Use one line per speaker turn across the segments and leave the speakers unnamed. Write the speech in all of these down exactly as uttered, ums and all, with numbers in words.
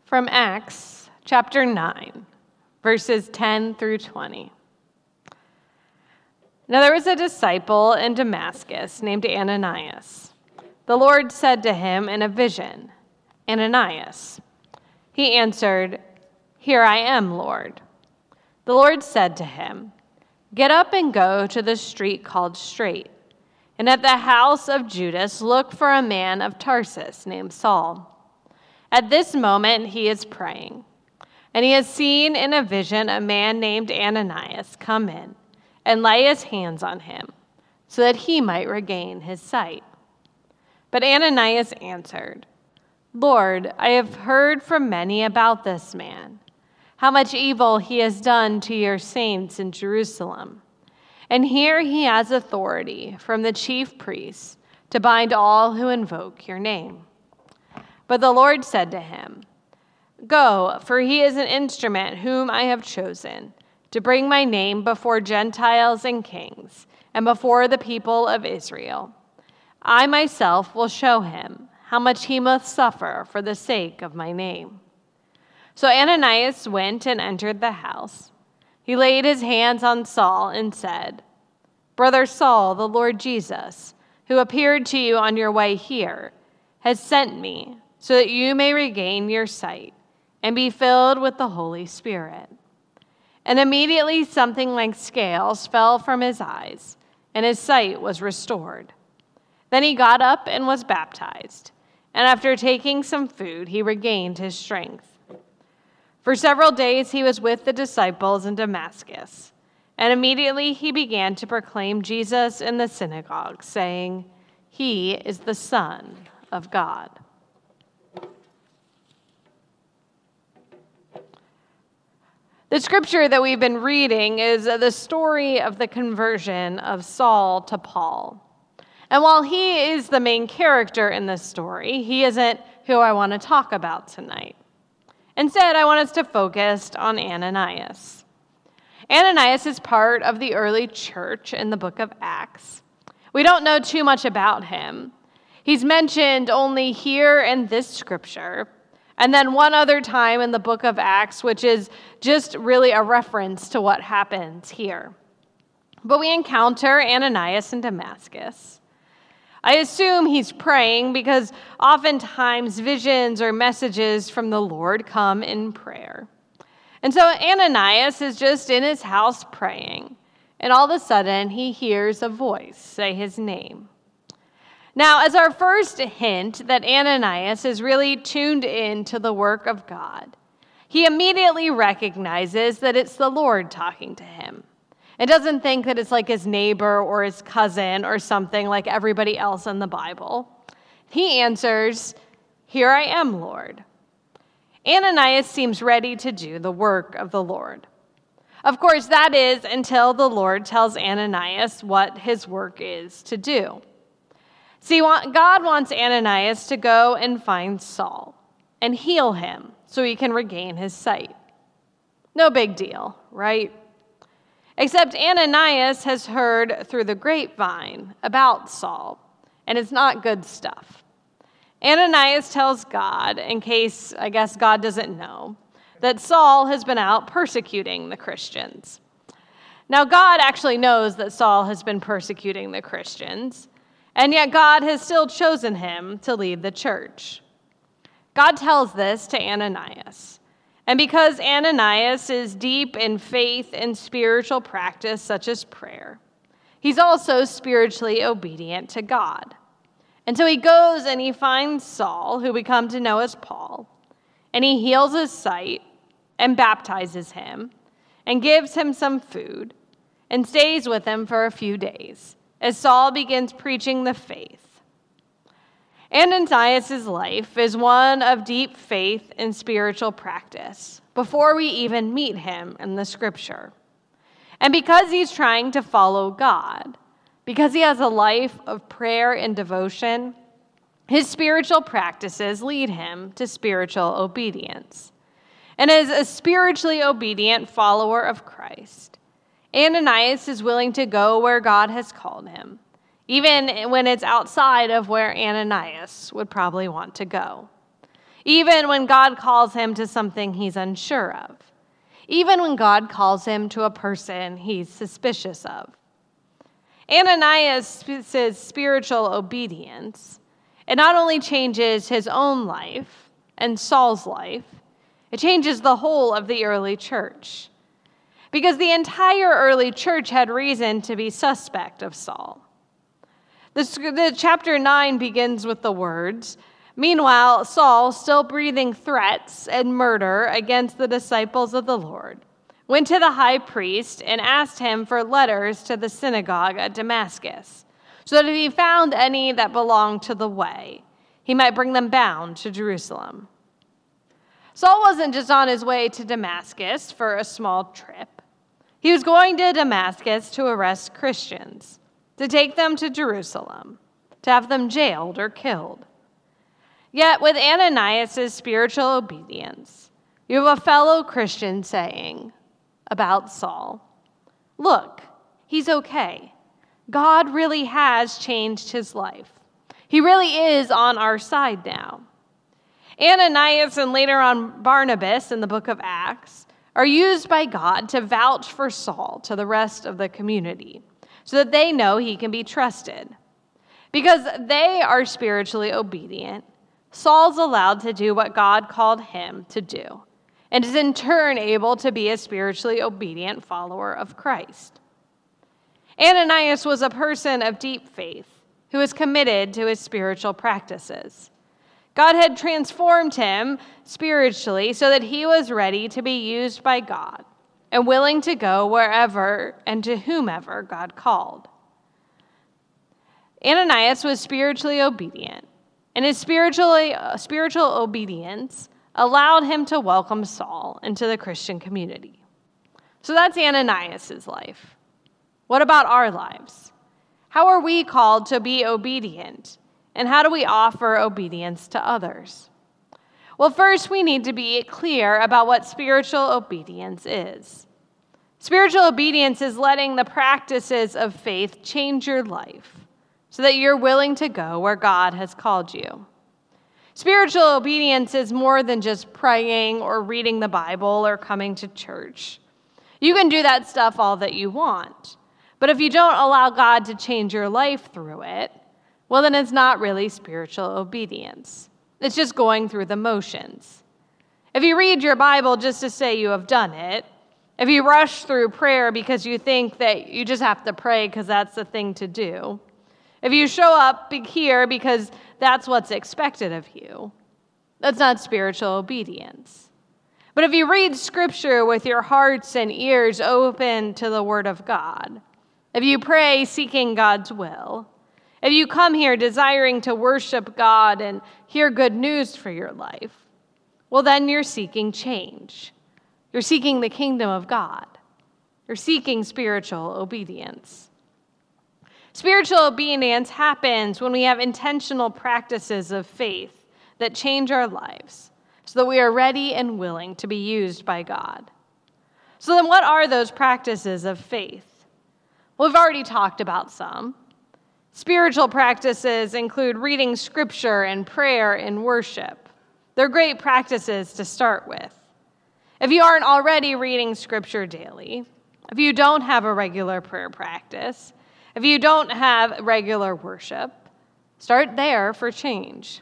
From Acts chapter nine, verses ten through twenty. Now there was a disciple in Damascus named Ananias. The Lord said to him in a vision, "Ananias." He answered, "Here I am, Lord." The Lord said to him, "Get up and go to the street called Straight, and at the house of Judas look for a man of Tarsus named Saul. At this moment he is praying, and he has seen in a vision a man named Ananias come in and lay his hands on him so that he might regain his sight." But Ananias answered, "Lord, I have heard from many about this man, how much evil he has done to your saints in Jerusalem. And here he has authority from the chief priests to bind all who invoke your name." But the Lord said to him, "Go, for he is an instrument whom I have chosen to bring my name before Gentiles and kings and before the people of Israel. I myself will show him how much he must suffer for the sake of my name." So Ananias went and entered the house. He laid his hands on Saul and said, "Brother Saul, the Lord Jesus, who appeared to you on your way here, has sent me so that you may regain your sight and be filled with the Holy Spirit." And immediately something like scales fell from his eyes, and his sight was restored. Then he got up and was baptized, and after taking some food, he regained his strength. For several days he was with the disciples in Damascus, and immediately he began to proclaim Jesus in the synagogue, saying, "He is the Son of God." The scripture that we've been reading is the story of the conversion of Saul to Paul. And while he is the main character in this story, he isn't who I want to talk about tonight. Instead, I want us to focus on Ananias. Ananias is part of the early church in the book of Acts. We don't know too much about him. He's mentioned only here in this scripture, and then one other time in the book of Acts, which is just really a reference to what happens here. But we encounter Ananias in Damascus. I assume he's praying because oftentimes visions or messages from the Lord come in prayer. And so Ananias is just in his house praying, and all of a sudden he hears a voice say his name. Now, as our first hint that Ananias is really tuned in to the work of God, he immediately recognizes that it's the Lord talking to him. It doesn't think that it's like his neighbor or his cousin or something like everybody else in the Bible. He answers, "Here I am, Lord." Ananias seems ready to do the work of the Lord. Of course, that is until the Lord tells Ananias what his work is to do. See, God wants Ananias to go and find Saul and heal him so he can regain his sight. No big deal, right? Except Ananias has heard through the grapevine about Saul, and it's not good stuff. Ananias tells God, in case, I guess, God doesn't know, that Saul has been out persecuting the Christians. Now, God actually knows that Saul has been persecuting the Christians, and yet God has still chosen him to lead the church. God tells this to Ananias. And because Ananias is deep in faith and spiritual practice such as prayer, he's also spiritually obedient to God. And so he goes and he finds Saul, who we come to know as Paul, and he heals his sight and baptizes him and gives him some food and stays with him for a few days as Saul begins preaching the faith. Ananias' life is one of deep faith and spiritual practice before we even meet him in the scripture. And because he's trying to follow God, because he has a life of prayer and devotion, his spiritual practices lead him to spiritual obedience. And as a spiritually obedient follower of Christ, Ananias is willing to go where God has called him, even when it's outside of where Ananias would probably want to go. even when God calls him to something he's unsure of, even when God calls him to a person he's suspicious of. Ananias' spiritual obedience, it not only changes his own life and Saul's life, it changes the whole of the early church. Because the entire early church had reason to be suspect of Saul. The, the chapter nine begins with the words, "Meanwhile, Saul, still breathing threats and murder against the disciples of the Lord, went to the high priest and asked him for letters to the synagogue at Damascus, so that if he found any that belonged to the way, he might bring them bound to Jerusalem." Saul wasn't just on his way to Damascus for a small trip. He was going to Damascus to arrest Christians, to take them to Jerusalem, to have them jailed or killed. Yet with Ananias' spiritual obedience, you have a fellow Christian saying about Saul, "Look, he's okay. God really has changed his life. He really is on our side now." Ananias and later on Barnabas in the book of Acts are used by God to vouch for Saul to the rest of the community so that they know he can be trusted. Because they are spiritually obedient, Saul's allowed to do what God called him to do, and is in turn able to be a spiritually obedient follower of Christ. Ananias was a person of deep faith who was committed to his spiritual practices. God had transformed him spiritually so that he was ready to be used by God and willing to go wherever and to whomever God called. Ananias was spiritually obedient, and his spiritually, uh, spiritual obedience allowed him to welcome Saul into the Christian community. So that's Ananias' life. What about our lives? How are we called to be obedient? And how do we offer obedience to others? Well, first, we need to be clear about what spiritual obedience is. Spiritual obedience is letting the practices of faith change your life so that you're willing to go where God has called you. Spiritual obedience is more than just praying or reading the Bible or coming to church. You can do that stuff all that you want, but if you don't allow God to change your life through it, well, then it's not really spiritual obedience. It's just going through the motions. If you read your Bible just to say you have done it, if you rush through prayer because you think that you just have to pray because that's the thing to do, if you show up here because that's what's expected of you, that's not spiritual obedience. But if you read Scripture with your hearts and ears open to the Word of God, if you pray seeking God's will, if you come here desiring to worship God and hear good news for your life, well, then you're seeking change. You're seeking the kingdom of God. You're seeking spiritual obedience. Spiritual obedience happens when we have intentional practices of faith that change our lives so that we are ready and willing to be used by God. So then what are those practices of faith? Well, we've already talked about some. Spiritual practices include reading Scripture and prayer and worship. They're great practices to start with. If you aren't already reading Scripture daily, if you don't have a regular prayer practice, if you don't have regular worship, start there for change.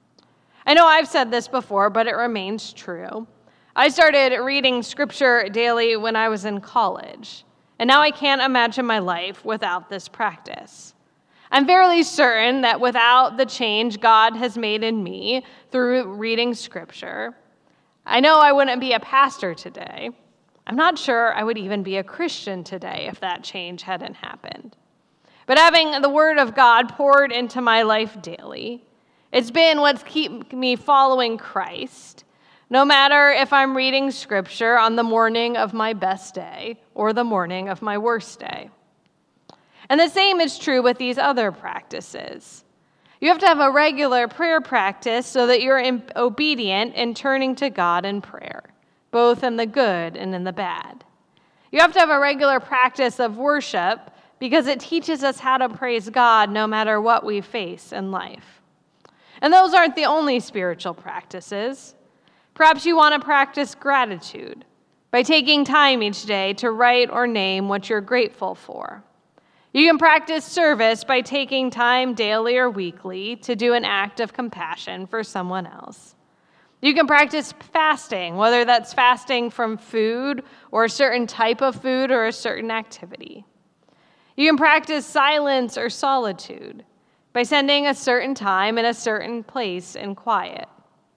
I know I've said this before, but it remains true. I started reading Scripture daily when I was in college, and now I can't imagine my life without this practice. I'm fairly certain that without the change God has made in me through reading Scripture, I know I wouldn't be a pastor today. I'm not sure I would even be a Christian today if that change hadn't happened. But having the Word of God poured into my life daily, it's been what's kept me following Christ, no matter if I'm reading Scripture on the morning of my best day or the morning of my worst day. And the same is true with these other practices. You have to have a regular prayer practice so that you're in, obedient in turning to God in prayer, both in the good and in the bad. You have to have a regular practice of worship because it teaches us how to praise God no matter what we face in life. And those aren't the only spiritual practices. Perhaps you want to practice gratitude by taking time each day to write or name what you're grateful for. You can practice service by taking time daily or weekly to do an act of compassion for someone else. You can practice fasting, whether that's fasting from food or a certain type of food or a certain activity. You can practice silence or solitude by spending a certain time in a certain place in quiet.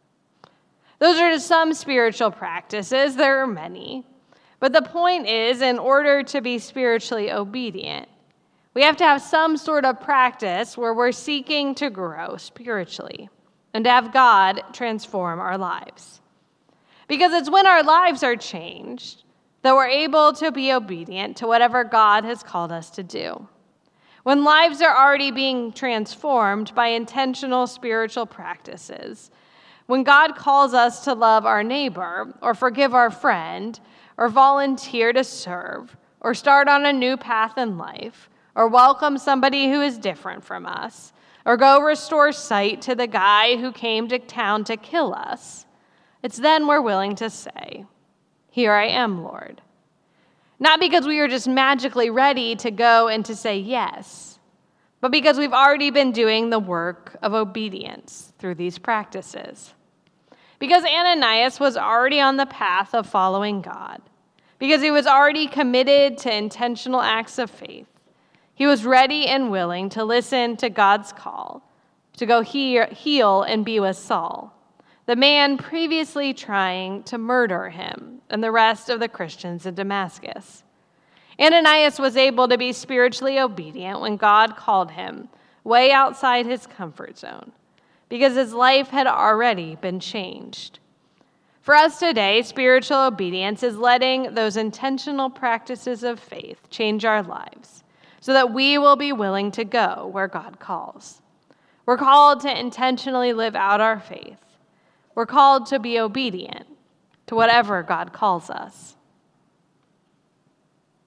Those are just some spiritual practices. There are many. But the point is, in order to be spiritually obedient, we have to have some sort of practice where we're seeking to grow spiritually and to have God transform our lives. Because it's when our lives are changed that we're able to be obedient to whatever God has called us to do. When lives are already being transformed by intentional spiritual practices, when God calls us to love our neighbor or forgive our friend or volunteer to serve or start on a new path in life, or welcome somebody who is different from us, or go restore sight to the guy who came to town to kill us, it's then we're willing to say, "Here I am, Lord." Not because we are just magically ready to go and to say yes, but because we've already been doing the work of obedience through these practices. Because Ananias was already on the path of following God, because he was already committed to intentional acts of faith, he was ready and willing to listen to God's call to go heal and be with Saul, the man previously trying to murder him and the rest of the Christians in Damascus. Ananias was able to be spiritually obedient when God called him way outside his comfort zone, because his life had already been changed. For us today, spiritual obedience is letting those intentional practices of faith change our lives, so that we will be willing to go where God calls. We're called to intentionally live out our faith. We're called to be obedient to whatever God calls us.